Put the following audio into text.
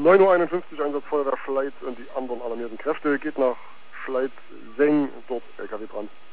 9:51 Uhr Einsatz Feuerwehr Schleit und die anderen alarmierten Kräfte. Geht nach Schleit-Seng, dort LKW dran.